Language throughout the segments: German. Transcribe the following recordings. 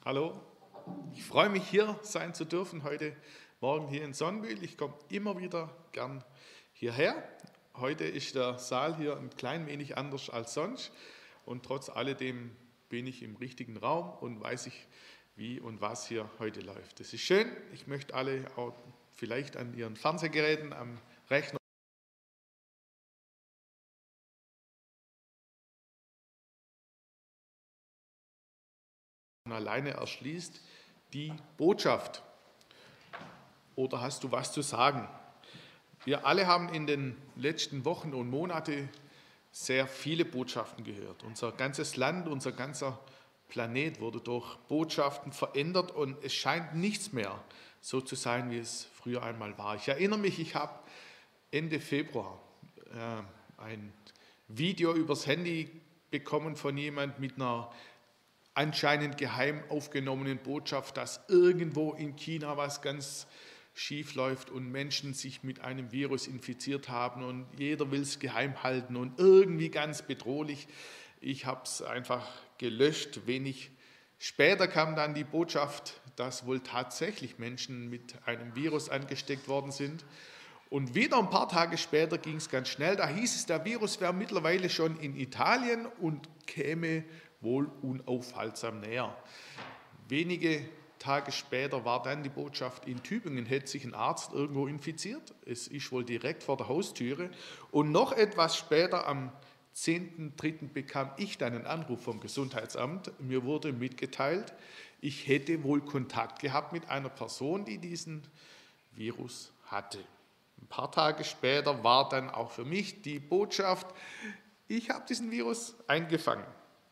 Hallo, ich freue mich hier sein zu dürfen heute Morgen hier in Sonnenbühl. Ich komme immer wieder gern hierher. Heute ist der Saal hier ein klein wenig anders als sonst und trotz alledem bin ich im richtigen Raum und weiß ich, wie und was hier heute läuft. Das ist schön. Ich möchte alle auch vielleicht an ihren Fernsehgeräten, am Rechner alleine erschließt die Botschaft. Oder hast du was zu sagen? Wir alle haben in den letzten Wochen und Monaten sehr viele Botschaften gehört. Unser ganzes Land, unser ganzer Planet wurde durch Botschaften verändert und es scheint nichts mehr so zu sein, wie es früher einmal war. Ich erinnere mich, ich habe Ende Februar ein Video übers Handy bekommen von jemand mit einer anscheinend geheim aufgenommenen Botschaft, dass irgendwo in China was ganz schief läuft und Menschen sich mit einem Virus infiziert haben und jeder will es geheim halten und irgendwie ganz bedrohlich. Ich habe es einfach gelöscht. Wenig später kam dann die Botschaft, dass wohl tatsächlich Menschen mit einem Virus angesteckt worden sind. Und wieder ein paar Tage später ging es ganz schnell. Da hieß es, der Virus wäre mittlerweile schon in Italien und käme wohl unaufhaltsam näher. Wenige Tage später war dann die Botschaft, in Tübingen hätte sich ein Arzt irgendwo infiziert. Es ist wohl direkt vor der Haustüre. Und noch etwas später, am 10.3. bekam ich dann einen Anruf vom Gesundheitsamt. Mir wurde mitgeteilt, ich hätte wohl Kontakt gehabt mit einer Person, die diesen Virus hatte. Ein paar Tage später war dann auch für mich die Botschaft, ich habe diesen Virus eingefangen.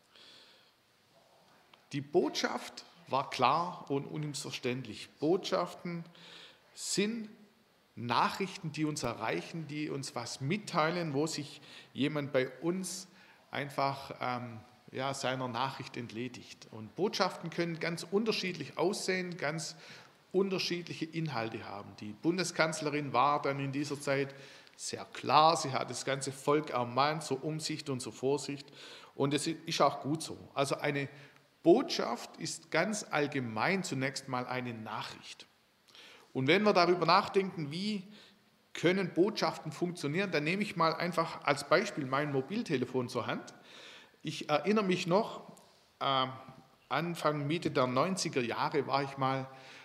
Die Botschaft war klar und unmissverständlich. Botschaften sind Nachrichten, die uns erreichen, die uns was mitteilen, wo sich jemand bei uns einfach seiner Nachricht entledigt. Und Botschaften können ganz unterschiedlich aussehen, ganz unterschiedliche Inhalte haben. Die Bundeskanzlerin war dann in dieser Zeit sehr klar, sie hat das ganze Volk ermahnt zur Umsicht und zur Vorsicht und es ist auch gut so. Also eine Botschaft ist ganz allgemein zunächst mal eine Nachricht. Und wenn wir darüber nachdenken, wie können Botschaften funktionieren, dann nehme ich mal einfach als Beispiel mein Mobiltelefon zur Hand. Ich erinnere mich noch, Anfang, Mitte der 90er Jahre war ich mal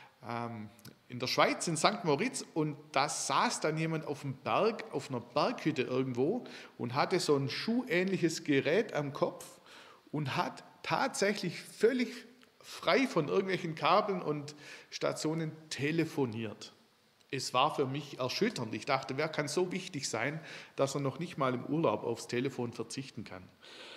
in der Schweiz, in St. Moritz, und da saß dann jemand auf dem Berg, auf einer Berghütte irgendwo und hatte so ein schuhähnliches Gerät am Kopf und hat tatsächlich völlig frei von irgendwelchen Kabeln und Stationen telefoniert. Es war für mich erschütternd. Ich dachte, wer kann so wichtig sein, dass er noch nicht mal im Urlaub aufs Telefon verzichten kann?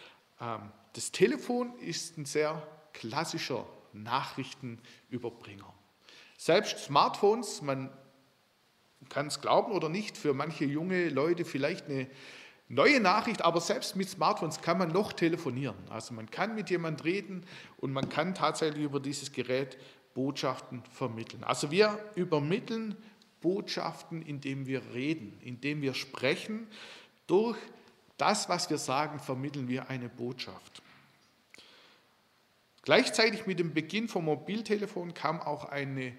Das Telefon ist ein sehr klassischer Nachrichtenüberbringer. Selbst Smartphones, man kann es glauben oder nicht, für manche junge Leute vielleicht eine neue Nachricht, aber selbst mit Smartphones kann man noch telefonieren. Also man kann mit jemandem reden und man kann tatsächlich über dieses Gerät Botschaften vermitteln. Also wir übermitteln Botschaften, indem wir reden, indem wir sprechen. Durch das, was wir sagen, vermitteln wir eine Botschaft. Gleichzeitig mit dem Beginn vom Mobiltelefon kam auch eine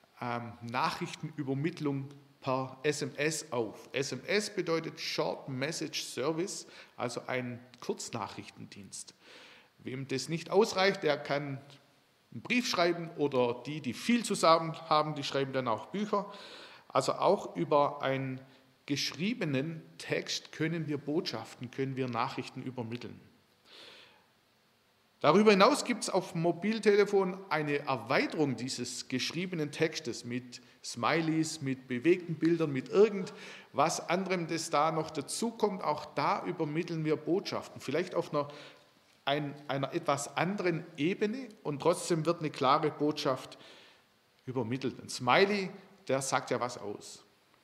Nachrichtenübermittlung per SMS auf. SMS bedeutet Short Message Service, also ein Kurznachrichtendienst. Wem das nicht ausreicht, der kann einen Brief schreiben oder die viel zusammen haben, die schreiben dann auch Bücher. Also auch über einen geschriebenen Text können wir Botschaften, können wir Nachrichten übermitteln. Darüber hinaus gibt es auf dem Mobiltelefon eine Erweiterung dieses geschriebenen Textes mit Smileys, mit bewegten Bildern, mit irgendwas anderem, das da noch dazukommt. Auch da übermitteln wir Botschaften, vielleicht auf einer etwas anderen Ebene und trotzdem wird eine klare Botschaft übermittelt. Ein Smiley, der sagt ja was aus.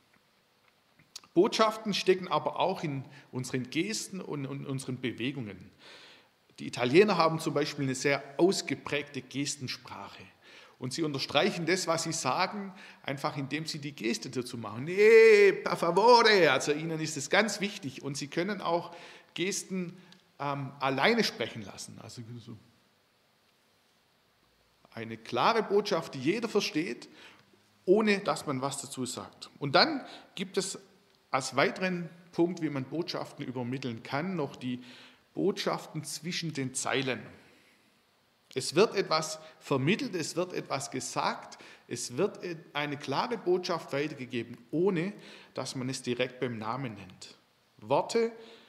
Botschaften stecken aber auch in unseren Gesten und in unseren Bewegungen. Die Italiener haben zum Beispiel eine sehr ausgeprägte Gestensprache. Und sie unterstreichen das, was sie sagen, einfach indem sie die Geste dazu machen. Nee, per favore, also ihnen ist es ganz wichtig. Und sie können auch Gesten alleine sprechen lassen. Eine klare Botschaft, die jeder versteht, ohne dass man was dazu sagt. Und dann gibt es als weiteren Punkt, wie man Botschaften übermitteln kann, noch die Botschaften zwischen den Zeilen. Es wird etwas vermittelt, es wird etwas gesagt, es wird eine klare Botschaft weitergegeben, ohne dass man es direkt beim Namen nennt. Worte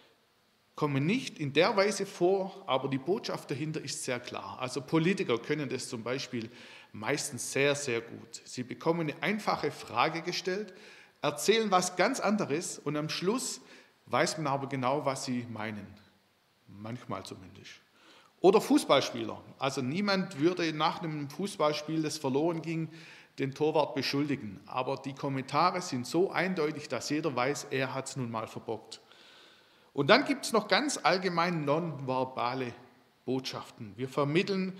kommen nicht in der Weise vor, aber die Botschaft dahinter ist sehr klar. Also Politiker können das zum Beispiel meistens sehr, sehr gut. Sie bekommen eine einfache Frage gestellt, erzählen was ganz anderes und am Schluss weiß man aber genau, was sie meinen. Manchmal zumindest. Oder Fußballspieler. Also niemand würde nach einem Fußballspiel, das verloren ging, den Torwart beschuldigen. Aber die Kommentare sind so eindeutig, dass jeder weiß, er hat es nun mal verbockt. Und dann gibt es noch ganz allgemein nonverbale Botschaften. Wir vermitteln,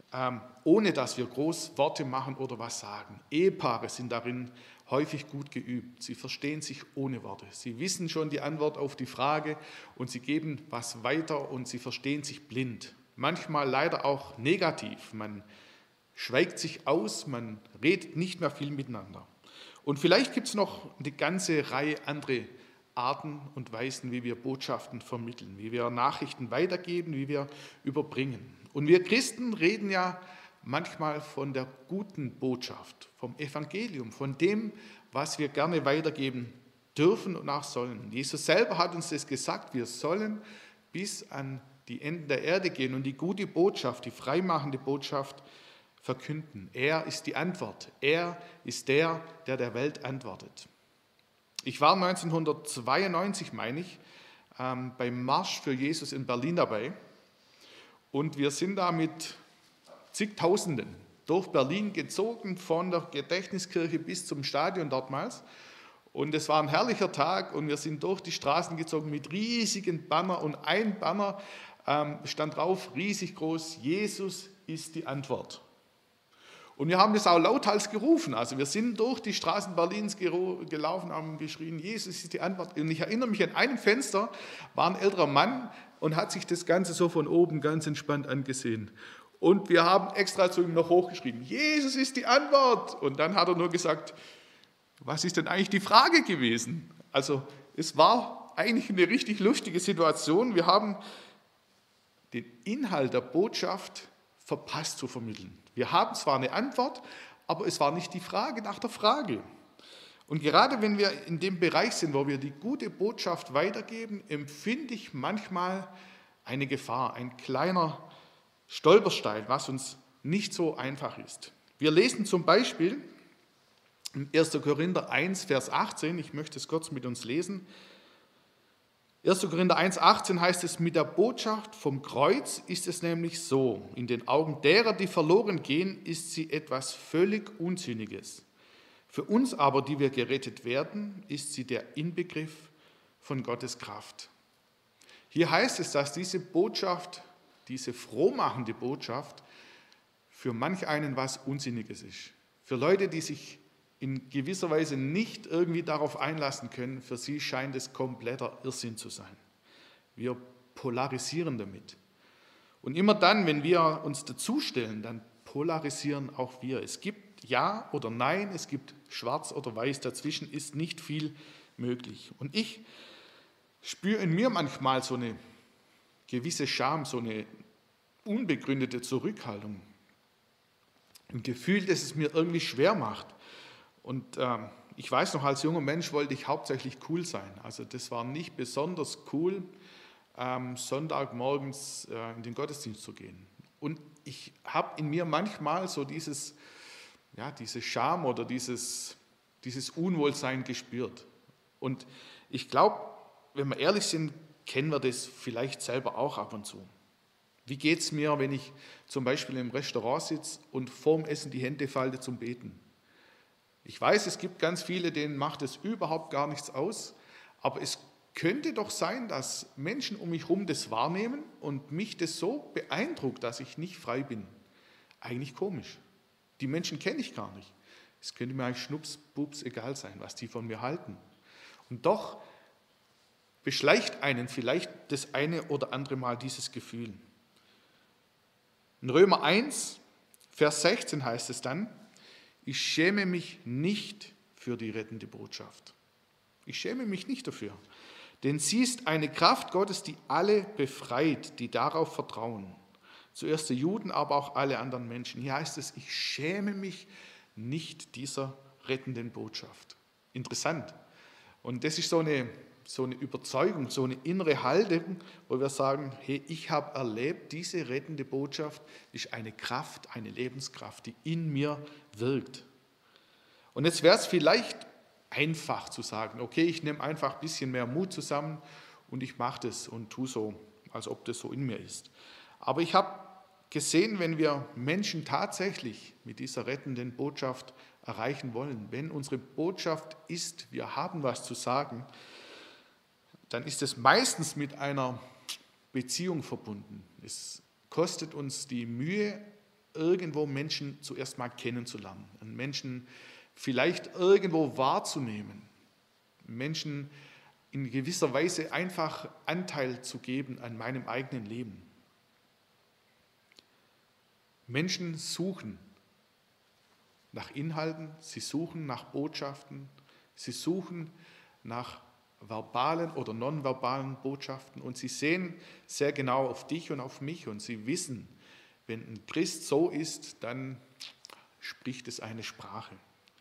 ohne dass wir groß Worte machen oder was sagen. Ehepaare sind darin häufig gut geübt. Sie verstehen sich ohne Worte. Sie wissen schon die Antwort auf die Frage und sie geben was weiter und sie verstehen sich blind. Manchmal leider auch negativ. Man schweigt sich aus, man redet nicht mehr viel miteinander. Und vielleicht gibt es noch eine ganze Reihe andere Arten und Weisen, wie wir Botschaften vermitteln, wie wir Nachrichten weitergeben, wie wir überbringen. Und wir Christen reden ja manchmal von der guten Botschaft, vom Evangelium, von dem, was wir gerne weitergeben dürfen und auch sollen. Jesus selber hat uns das gesagt, wir sollen bis an die Enden der Erde gehen und die gute Botschaft, die freimachende Botschaft verkünden. Er ist die Antwort. Er ist der, der der Welt antwortet. Ich war 1992, meine ich, beim Marsch für Jesus in Berlin dabei und wir sind da mit zigtausenden durch Berlin gezogen, von der Gedächtniskirche bis zum Stadion dortmals. Und es war ein herrlicher Tag und wir sind durch die Straßen gezogen mit riesigen Banner und ein Banner stand drauf, riesig groß, Jesus ist die Antwort. Und wir haben das auch lauthals gerufen. Also wir sind durch die Straßen Berlins gelaufen, haben geschrien, Jesus ist die Antwort. Und ich erinnere mich, an einem Fenster war ein älterer Mann und hat sich das Ganze so von oben ganz entspannt angesehen. Und wir haben extra zu ihm noch hochgeschrieben, Jesus ist die Antwort. Und dann hat er nur gesagt, was ist denn eigentlich die Frage gewesen? Also es war eigentlich eine richtig lustige Situation. Wir haben den Inhalt der Botschaft verpasst zu vermitteln. Wir haben zwar eine Antwort, aber es war nicht die Frage nach der Frage. Und gerade wenn wir in dem Bereich sind, wo wir die gute Botschaft weitergeben, empfinde ich manchmal eine Gefahr, ein kleiner Stolperstein, was uns nicht so einfach ist. Wir lesen zum Beispiel in 1. Korinther 1, Vers 18, ich möchte es kurz mit uns lesen. 1. Korinther 1,18 heißt es, mit der Botschaft vom Kreuz ist es nämlich so, in den Augen derer, die verloren gehen, ist sie etwas völlig Unsinniges. Für uns aber, die wir gerettet werden, ist sie der Inbegriff von Gottes Kraft. Hier heißt es, dass diese Botschaft, diese frohmachende Botschaft, für manch einen was Unsinniges ist. Für Leute, die sich in gewisser Weise nicht irgendwie darauf einlassen können, für sie scheint es kompletter Irrsinn zu sein. Wir polarisieren damit. Und immer dann, wenn wir uns dazustellen, dann polarisieren auch wir. Es gibt Ja oder Nein, es gibt Schwarz oder Weiß, dazwischen ist nicht viel möglich. Und ich spüre in mir manchmal so eine gewisse Scham, so eine unbegründete Zurückhaltung. Ein Gefühl, das es mir irgendwie schwer macht. Und ich weiß noch, als junger Mensch wollte ich hauptsächlich cool sein. Also das war nicht besonders cool, Sonntagmorgens in den Gottesdienst zu gehen. Und ich habe in mir manchmal so diese Scham oder dieses Unwohlsein gespürt. Und ich glaube, wenn wir ehrlich sind, kennen wir das vielleicht selber auch ab und zu. Wie geht es mir, wenn ich zum Beispiel im Restaurant sitze und vorm Essen die Hände falte zum Beten? Ich weiß, es gibt ganz viele, denen macht es überhaupt gar nichts aus, aber es könnte doch sein, dass Menschen um mich herum das wahrnehmen und mich das so beeindruckt, dass ich nicht frei bin. Eigentlich komisch. Die Menschen kenne ich gar nicht. Es könnte mir eigentlich schnups, egal sein, was die von mir halten. Und doch beschleicht einen vielleicht das eine oder andere Mal dieses Gefühl. In Römer 1, Vers 16 heißt es dann, ich schäme mich nicht für die rettende Botschaft. Ich schäme mich nicht dafür. Denn sie ist eine Kraft Gottes, die alle befreit, die darauf vertrauen. Zuerst die Juden, aber auch alle anderen Menschen. Hier heißt es, ich schäme mich nicht dieser rettenden Botschaft. Interessant. Und das ist so eine Überzeugung, so eine innere Haltung, wo wir sagen, hey, ich habe erlebt, diese rettende Botschaft ist eine Kraft, eine Lebenskraft, die in mir wirkt. Und jetzt wäre es vielleicht einfach zu sagen, okay, ich nehme einfach ein bisschen mehr Mut zusammen und ich mache das und tue so, als ob das so in mir ist. Aber ich habe gesehen, wenn wir Menschen tatsächlich mit dieser rettenden Botschaft erreichen wollen, wenn unsere Botschaft ist, wir haben was zu sagen, dann ist es meistens mit einer Beziehung verbunden. Es kostet uns die Mühe, irgendwo Menschen zuerst mal kennenzulernen, einen Menschen vielleicht irgendwo wahrzunehmen, Menschen in gewisser Weise einfach Anteil zu geben an meinem eigenen Leben. Menschen suchen nach Inhalten, sie suchen nach Botschaften, sie suchen nach verbalen oder nonverbalen Botschaften und sie sehen sehr genau auf dich und auf mich und sie wissen, wenn ein Christ so ist, dann spricht es eine Sprache.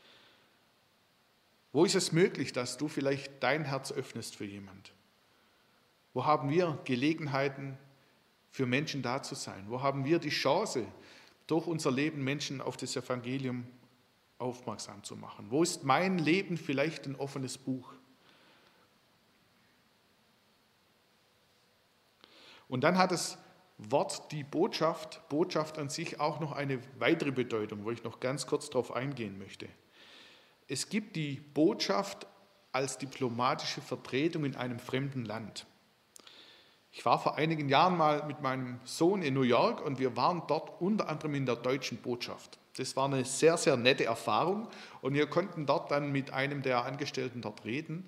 Wo ist es möglich, dass du vielleicht dein Herz öffnest für jemand? Wo haben wir Gelegenheiten, für Menschen da zu sein? Wo haben wir die Chance, durch unser Leben Menschen auf das Evangelium aufmerksam zu machen? Wo ist mein Leben vielleicht ein offenes Buch? Und dann hat das Wort, die Botschaft an sich auch noch eine weitere Bedeutung, wo ich noch ganz kurz darauf eingehen möchte. Es gibt die Botschaft als diplomatische Vertretung in einem fremden Land. Ich war vor einigen Jahren mal mit meinem Sohn in New York und wir waren dort unter anderem in der deutschen Botschaft. Das war eine sehr, sehr nette Erfahrung und wir konnten dort dann mit einem der Angestellten dort reden.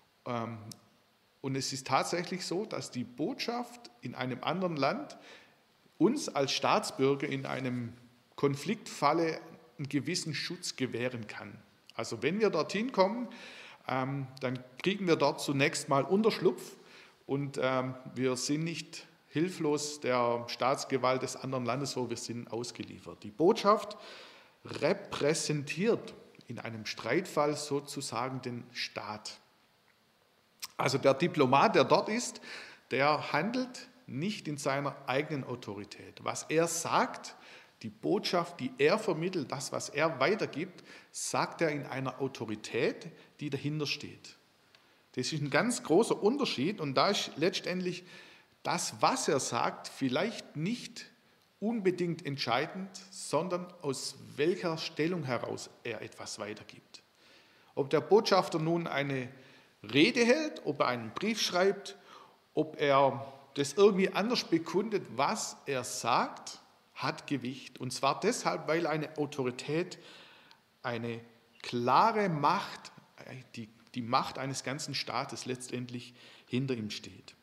Und es ist tatsächlich so, dass die Botschaft in einem anderen Land uns als Staatsbürger in einem Konfliktfalle einen gewissen Schutz gewähren kann. Also wenn wir dorthin kommen, dann kriegen wir dort zunächst mal Unterschlupf und wir sind nicht hilflos der Staatsgewalt des anderen Landes, so wir sind ausgeliefert. Die Botschaft repräsentiert in einem Streitfall sozusagen den Staat. Also der Diplomat, der dort ist, der handelt nicht in seiner eigenen Autorität. Was er sagt, die Botschaft, die er vermittelt, das, was er weitergibt, sagt er in einer Autorität, die dahinter steht. Das ist ein ganz großer Unterschied und da ist letztendlich das, was er sagt, vielleicht nicht unbedingt entscheidend, sondern aus welcher Stellung heraus er etwas weitergibt. Ob der Botschafter nun eine Rede hält, ob er einen Brief schreibt, ob er das irgendwie anders bekundet, was er sagt, hat Gewicht. Und zwar deshalb, weil eine Autorität, eine klare Macht, die Macht eines ganzen Staates letztendlich hinter ihm steht.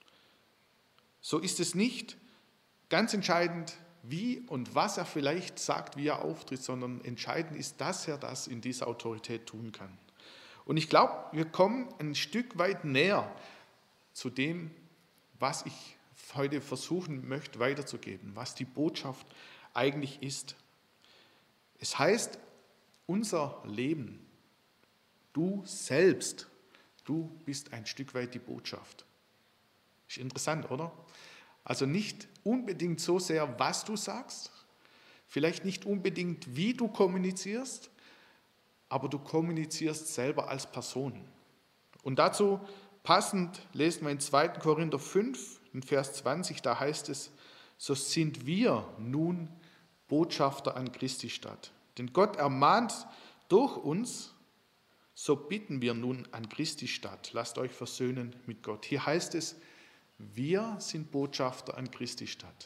So ist es nicht ganz entscheidend, wie und was er vielleicht sagt, wie er auftritt, sondern entscheidend ist, dass er das in dieser Autorität tun kann. Und ich glaube, wir kommen ein Stück weit näher zu dem, was ich heute versuchen möchte weiterzugeben, was die Botschaft eigentlich ist. Es heißt, unser Leben, du selbst, du bist ein Stück weit die Botschaft. Ist interessant, oder? Also nicht unbedingt so sehr, was du sagst, vielleicht nicht unbedingt, wie du kommunizierst, aber du kommunizierst selber als Person. Und dazu passend lesen wir in 2. Korinther 5, in Vers 20, da heißt es, so sind wir nun Botschafter an Christi Stadt. Denn Gott ermahnt durch uns, so bitten wir nun an Christi Stadt, lasst euch versöhnen mit Gott. Hier heißt es, wir sind Botschafter an Christi Stadt.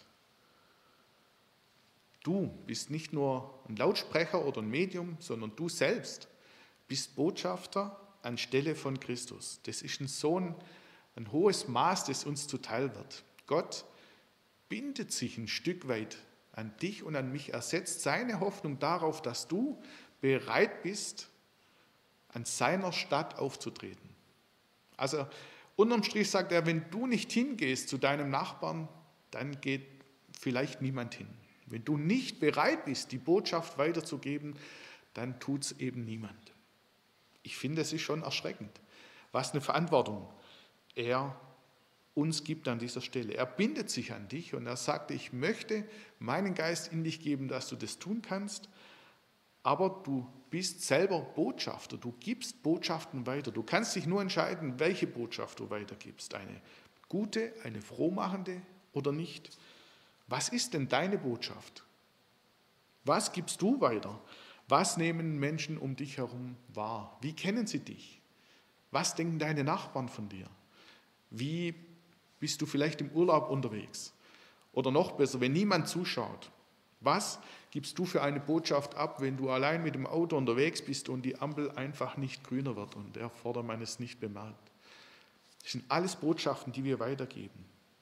Du bist nicht nur ein Lautsprecher oder ein Medium, sondern du selbst bist Botschafter anstelle von Christus. Das ist ein hohes Maß, das uns zuteil wird. Gott bindet sich ein Stück weit an dich und an mich. Er setzt seine Hoffnung darauf, dass du bereit bist, an seiner Stadt aufzutreten. Also unterm Strich sagt er, wenn du nicht hingehst zu deinem Nachbarn, dann geht vielleicht niemand hin. Wenn du nicht bereit bist, die Botschaft weiterzugeben, dann tut es eben niemand. Ich finde, es ist schon erschreckend, was eine Verantwortung er uns gibt an dieser Stelle. Er bindet sich an dich und er sagt, ich möchte meinen Geist in dich geben, dass du das tun kannst, aber du bist selber Botschafter, du gibst Botschaften weiter. Du kannst dich nur entscheiden, welche Botschaft du weitergibst, eine gute, eine frohmachende oder nicht. Was ist denn deine Botschaft? Was gibst du weiter? Was nehmen Menschen um dich herum wahr? Wie kennen sie dich? Was denken deine Nachbarn von dir? Wie bist du vielleicht im Urlaub unterwegs? Oder noch besser, wenn niemand zuschaut. Was gibst du für eine Botschaft ab, wenn du allein mit dem Auto unterwegs bist und die Ampel einfach nicht grüner wird und der Vordermann es nicht bemerkt? Das sind alles Botschaften, die wir weitergeben.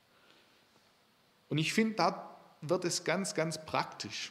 Und ich finde, da wird es ganz, ganz praktisch.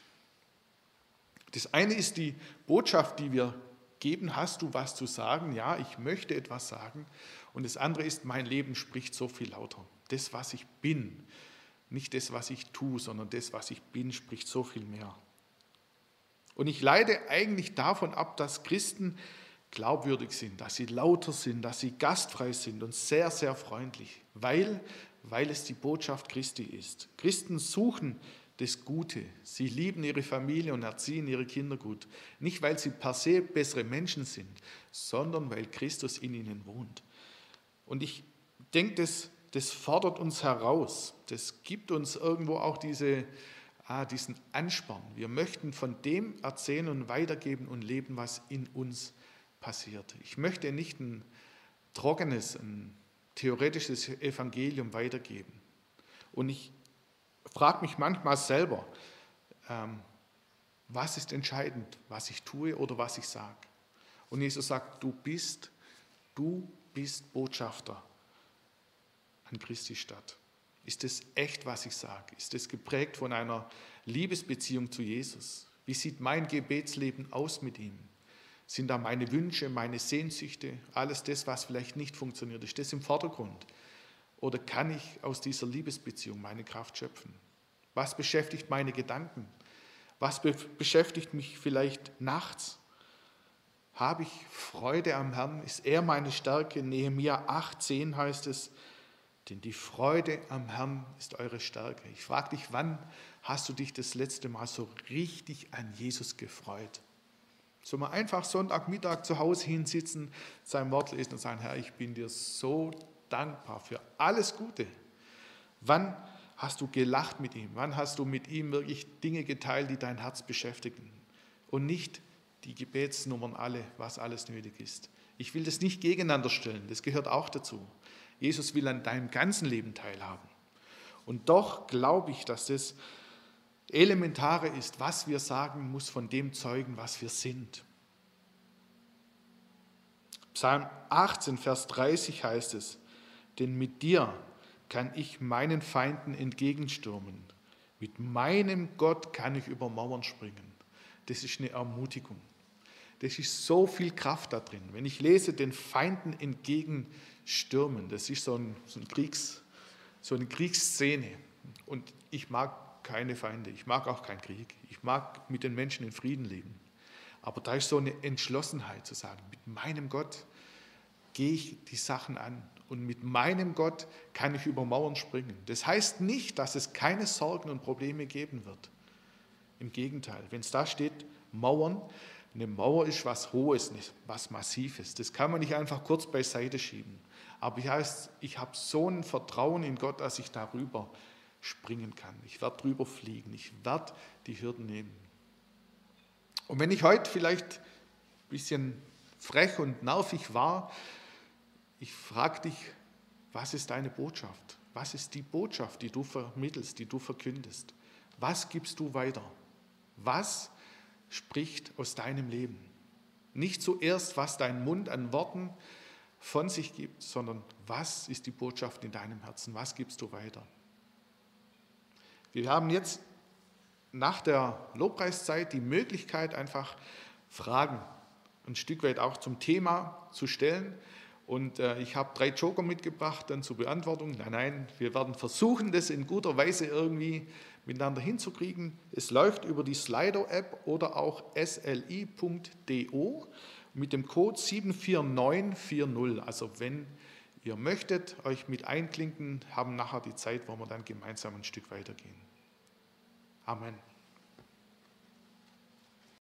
Das eine ist die Botschaft, die wir geben, hast du was zu sagen? Ja, ich möchte etwas sagen. Und das andere ist, mein Leben spricht so viel lauter. Das, was ich bin, nicht das, was ich tue, sondern das, was ich bin, spricht so viel mehr. Und ich leite eigentlich davon ab, dass Christen glaubwürdig sind, dass sie lauter sind, dass sie gastfrei sind und sehr, sehr freundlich, weil es die Botschaft Christi ist. Christen suchen das Gute. Sie lieben ihre Familie und erziehen ihre Kinder gut. Nicht, weil sie per se bessere Menschen sind, sondern weil Christus in ihnen wohnt. Und ich denke, das fordert uns heraus. Das gibt uns irgendwo auch diesen Ansporn. Wir möchten von dem erzählen und weitergeben und leben, was in uns passiert. Ich möchte nicht ein trockenes, ein theoretisches Evangelium weitergeben. Und ich frage mich manchmal selber, was ist entscheidend, was ich tue oder was ich sage? Und Jesus sagt, du bist Botschafter an Christi Stadt. Ist es echt, was ich sage? Ist es geprägt von einer Liebesbeziehung zu Jesus? Wie sieht mein Gebetsleben aus mit ihm? Sind da meine Wünsche, meine Sehnsüchte, alles das, was vielleicht nicht funktioniert, ist das im Vordergrund? Oder kann ich aus dieser Liebesbeziehung meine Kraft schöpfen? Was beschäftigt meine Gedanken? Was beschäftigt mich vielleicht nachts? Habe ich Freude am Herrn? Ist er meine Stärke? Nehemia 8,10 heißt es, denn die Freude am Herrn ist eure Stärke. Ich frage dich, wann hast du dich das letzte Mal so richtig an Jesus gefreut? So mal einfach Sonntagmittag zu Hause hinsitzen, sein Wort lesen und sagen, Herr, ich bin dir so dankbar für alles Gute. Wann hast du gelacht mit ihm? Wann hast du mit ihm wirklich Dinge geteilt, die dein Herz beschäftigen? Und nicht die Gebetsnummern alle, was alles nötig ist. Ich will das nicht gegeneinander stellen, das gehört auch dazu. Jesus will an deinem ganzen Leben teilhaben. Und doch glaube ich, dass das Elementare ist, was wir sagen, muss von dem zeugen, was wir sind. Psalm 18, Vers 30 heißt es, denn mit dir kann ich meinen Feinden entgegenstürmen. Mit meinem Gott kann ich über Mauern springen. Das ist eine Ermutigung. Das ist so viel Kraft da drin. Wenn ich lese, den Feinden entgegenstürmen, das ist so eine Kriegsszene. Und ich mag keine Feinde, ich mag auch keinen Krieg. Ich mag mit den Menschen in Frieden leben. Aber da ist so eine Entschlossenheit zu sagen, mit meinem Gott gehe ich die Sachen an. Und mit meinem Gott kann ich über Mauern springen. Das heißt nicht, dass es keine Sorgen und Probleme geben wird. Im Gegenteil, wenn es da steht, Mauern, eine Mauer ist was Hohes, was Massives. Das kann man nicht einfach kurz beiseite schieben. Aber ich habe so ein Vertrauen in Gott, dass ich darüber springen kann. Ich werde drüber fliegen. Ich werde die Hürden nehmen. Und wenn ich heute vielleicht ein bisschen frech und nervig war, ich frage dich, was ist deine Botschaft? Was ist die Botschaft, die du vermittelst, die du verkündest? Was gibst du weiter? Was spricht aus deinem Leben? Nicht zuerst, was dein Mund an Worten von sich gibt, sondern was ist die Botschaft in deinem Herzen? Was gibst du weiter? Wir haben jetzt nach der Lobpreiszeit die Möglichkeit, einfach Fragen ein Stück weit auch zum Thema zu stellen. Und ich habe 3 Joker mitgebracht dann zur Beantwortung. Nein, wir werden versuchen, das in guter Weise irgendwie miteinander hinzukriegen. Es läuft über die Slido-App oder auch sli.do mit dem Code 74940. Also wenn ihr möchtet, euch mit einklinken, haben nachher die Zeit, wo wir dann gemeinsam ein Stück weitergehen. Amen.